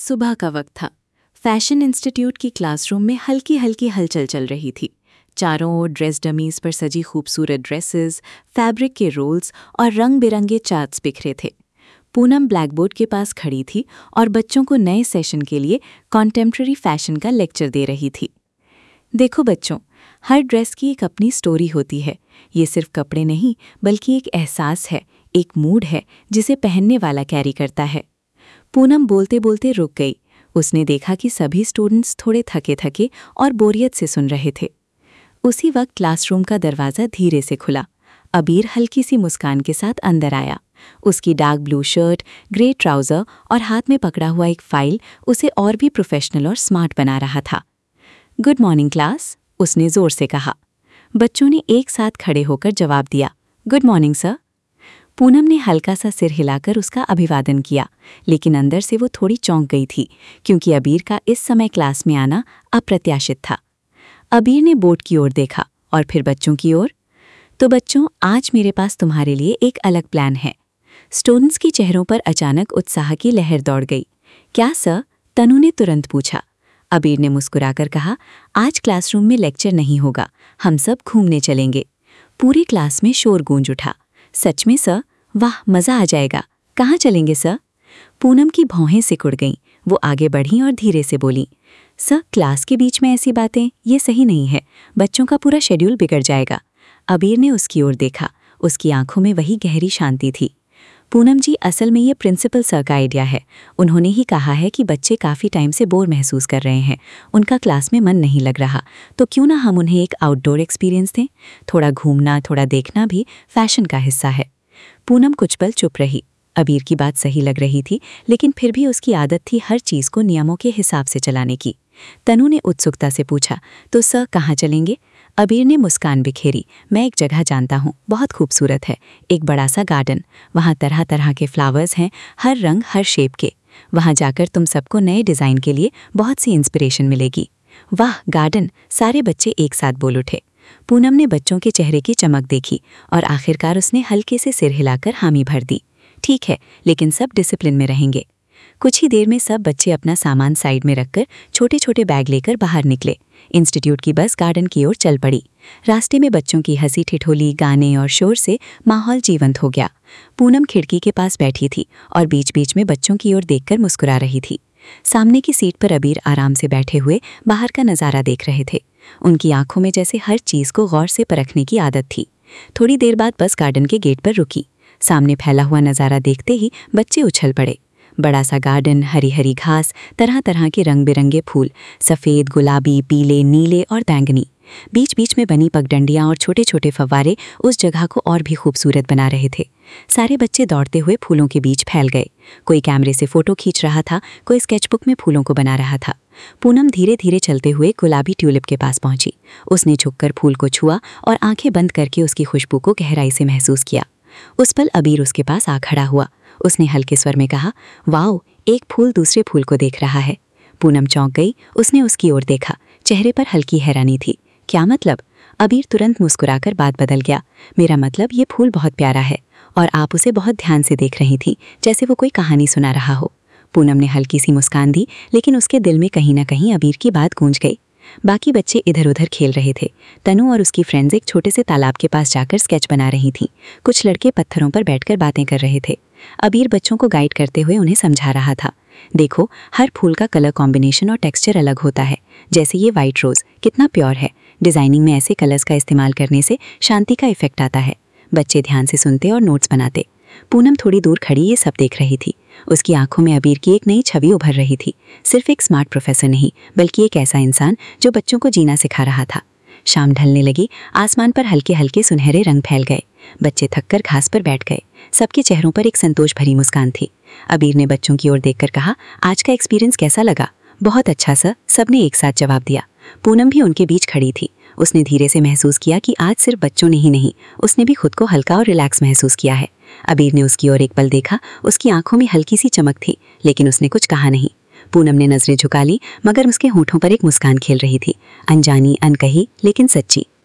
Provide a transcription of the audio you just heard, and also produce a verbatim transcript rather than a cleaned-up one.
सुबह का वक्त था। फैशन इंस्टीट्यूट की क्लासरूम में हल्की हल्की हलचल चल रही थी। चारों ओर ड्रेस डमीज पर सजी खूबसूरत ड्रेसेस, फैब्रिक के रोल्स और रंग बिरंगे चार्ट्स बिखरे थे। पूनम ब्लैक बोर्ड के पास खड़ी थी और बच्चों को नए सेशन के लिए कॉन्टेम्प्ररी फैशन का लेक्चर दे रही थी। देखो बच्चों, हर ड्रेस की एक अपनी स्टोरी होती है। ये सिर्फ कपड़े नहीं, बल्कि एक एहसास है, एक मूड है जिसे पहनने वाला कैरी करता है। पूनम बोलते बोलते रुक गई। उसने देखा कि सभी स्टूडेंट्स थोड़े थके थके और बोरियत से सुन रहे थे। उसी वक्त क्लासरूम का दरवाज़ा धीरे से खुला। अबीर हल्की सी मुस्कान के साथ अंदर आया। उसकी dark blue shirt, grey trouser और हाथ में पकड़ा हुआ एक फाइल उसे और भी प्रोफेशनल और स्मार्ट बना रहा था। गुड मॉर्निंग क्लास, उसने ज़ोर से कहा। बच्चों ने एक साथ खड़े होकर जवाब दिया, गुड मॉर्निंग सर। पूनम ने हल्का सा सिर हिलाकर उसका अभिवादन किया, लेकिन अंदर से वो थोड़ी चौंक गई थी, क्योंकि अबीर का इस समय क्लास में आना अप्रत्याशित था। अबीर ने बोर्ड की ओर देखा और फिर बच्चों की ओर। तो बच्चों, आज मेरे पास तुम्हारे लिए एक अलग प्लान है। स्टूडेंट्स की चेहरों पर अचानक उत्साह की लहर दौड़ गई। क्या सर? तनु ने तुरंत पूछा। अबीर ने मुस्कुराकर कहा, आज क्लासरूम में लेक्चर नहीं होगा, हम सब घूमने चलेंगे। पूरी क्लास में शोर गूंज उठा। सच में सर? वाह, मज़ा आ जाएगा। कहाँ चलेंगे सर? पूनम की भौहें सिकुड़ गईं। वो आगे बढ़ीं और धीरे से बोलीं, सर, क्लास के बीच में ऐसी बातें, ये सही नहीं है। बच्चों का पूरा शेड्यूल बिगड़ जाएगा। अबीर ने उसकी ओर देखा। उसकी आंखों में वही गहरी शांति थी। पूनम जी, असल में ये प्रिंसिपल सर का आइडिया है। उन्होंने ही कहा है कि बच्चे काफ़ी टाइम से बोर महसूस कर रहे हैं, उनका क्लास में मन नहीं लग रहा, तो क्यों ना हम उन्हें एक आउटडोर एक्सपीरियंस दें। थोड़ा घूमना, थोड़ा देखना भी फैशन का हिस्सा है। पूनम कुछ पल चुप रही। अबीर की बात सही लग रही थी, लेकिन फिर भी उसकी आदत थी हर चीज़ को नियमों के हिसाब से चलाने की। तनु ने उत्सुकता से पूछा, तो सर कहाँ चलेंगे? अबीर ने मुस्कान बिखेरी। मैं एक जगह जानता हूँ, बहुत खूबसूरत है। एक बड़ा सा गार्डन, वहाँ तरह तरह के फ्लावर्स हैं, हर रंग हर शेप के। वहाँ जाकर तुम सबको नए डिज़ाइन के लिए बहुत सी इंस्पिरेशन मिलेगी। वाह, गार्डन! सारे बच्चे एक साथ बोल उठे। पूनम ने बच्चों के चेहरे की चमक देखी और आखिरकार उसने हल्के से सिर हिलाकर हामी भर दी। ठीक है, लेकिन सब डिसिप्लिन में रहेंगे। कुछ ही देर में सब बच्चे अपना सामान साइड में रखकर छोटे छोटे बैग लेकर बाहर निकले। इंस्टीट्यूट की बस गार्डन की ओर चल पड़ी। रास्ते में बच्चों की हंसी ठिठोली, गाने और शोर से माहौल जीवंत हो गया। पूनम खिड़की के पास बैठी थी और बीच बीच में बच्चों की ओर देखकर मुस्कुरा रही थी। सामने की सीट पर अबीर आराम से बैठे हुए बाहर का नज़ारा देख रहे थे। उनकी आंखों में जैसे हर चीज़ को गौर से परखने की आदत थी। थोड़ी देर बाद बस गार्डन के गेट पर रुकी। सामने फैला हुआ नज़ारा देखते ही बच्चे उछल पड़े। बड़ा सा गार्डन, हरी हरी घास, तरह तरह के रंग बिरंगे फूल, सफ़ेद, गुलाबी, पीले, नीले और बैंगनी। बीच बीच में बनी पगडंडियाँ और छोटे छोटे फव्वारे उस जगह को और भी खूबसूरत बना रहे थे। सारे बच्चे दौड़ते हुए फूलों के बीच फैल गए। कोई कैमरे से फ़ोटो खींच रहा था, कोई स्केचबुक में फूलों को बना रहा था। पूनम धीरे धीरे चलते हुए गुलाबी ट्यूलिप के पास पहुंची। उसने झुककर फूल को छुआ और आंखें बंद करके उसकी खुशबू को गहराई से महसूस किया। उस पल अबीर उसके पास आ खड़ा हुआ। उसने हल्के स्वर में कहा, वाओ, एक फूल दूसरे फूल को देख रहा है। पूनम चौंक गई। उसने उसकी ओर देखा। चेहरे पर हल्की हैरानी थी। क्या मतलब? अबीर तुरंत मुस्कुराकर बात बदल गया। मेरा मतलब, ये फूल बहुत प्यारा है और आप उसे बहुत ध्यान से देख रही थी, जैसे वो कोई कहानी सुना रहा हो। पूनम ने हल्की सी मुस्कान दी, लेकिन उसके दिल में कहीं ना कहीं अबीर की बात गूंज गई। बाकी बच्चे इधर उधर खेल रहे थे। तनु और उसकी फ्रेंड्स एक छोटे से तालाब के पास जाकर स्केच बना रही थीं। कुछ लड़के पत्थरों पर बैठकर बातें कर रहे थे। अबीर बच्चों को गाइड करते हुए उन्हें समझा रहा था, देखो, हर फूल का कलर कॉम्बिनेशन और टेक्सचर अलग होता है। जैसे ये वाइट रोज़ कितना प्योर है। डिज़ाइनिंग में ऐसे कलर्स का इस्तेमाल करने से शांति का इफेक्ट आता है। बच्चे ध्यान से सुनते और नोट्स बनाते। पूनम थोड़ी दूर खड़ी ये सब देख रही थी। उसकी आंखों में अबीर की एक नई छवि उभर रही थी। सिर्फ एक स्मार्ट प्रोफेसर नहीं, बल्कि एक ऐसा इंसान जो बच्चों को जीना सिखा रहा था। शाम ढलने लगी। आसमान पर हल्के हल्के सुनहरे रंग फैल गए। बच्चे थककर घास पर बैठ गए। सबके चेहरों पर एक संतोष भरी मुस्कान थी। अबीर ने बच्चों की ओर देखकर कहा, आज का एक्सपीरियंस कैसा लगा? बहुत अच्छा सर, सबने एक साथ जवाब दिया। पूनम भी उनके बीच खड़ी थी। उसने धीरे से महसूस किया कि आज सिर्फ बच्चों ने ही नहीं, उसने भी खुद को हल्का और रिलैक्स महसूस किया है। अबीर ने उसकी ओर एक पल देखा। उसकी आंखों में हल्की सी चमक थी, लेकिन उसने कुछ कहा नहीं। पूनम ने नजरें झुका ली, मगर उसके होठों पर एक मुस्कान खेल रही थी, अनजानी, अनकही, लेकिन सच्ची।